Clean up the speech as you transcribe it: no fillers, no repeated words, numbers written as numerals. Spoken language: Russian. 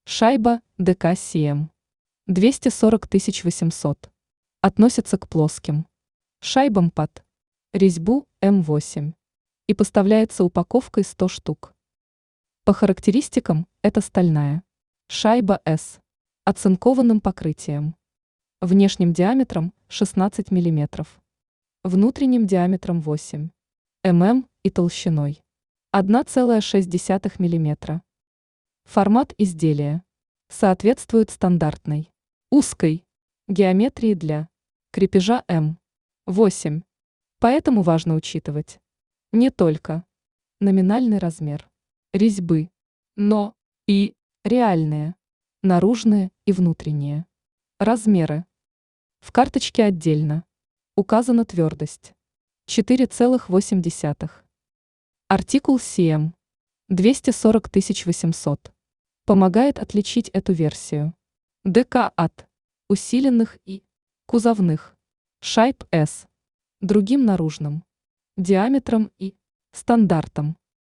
Шайба ДК СИЭМ 240 800. Относится к плоским шайбам под резьбу М8 и поставляется упаковкой 100 штук. По характеристикам это стальная шайба С оцинкованным покрытием, внешним диаметром 16 мм, внутренним диаметром 8 мм и толщиной 1,6 мм. Формат изделия соответствует стандартной узкой геометрии для крепежа М8, поэтому важно учитывать не только номинальный размер резьбы, но и реальные наружные и внутренние размеры. В карточке отдельно указана твердость 4,8. Артикул СИЭМ 240 800 помогает отличить эту версию ДК от усиленных и кузовных шайб С другим наружным диаметром и стандартом.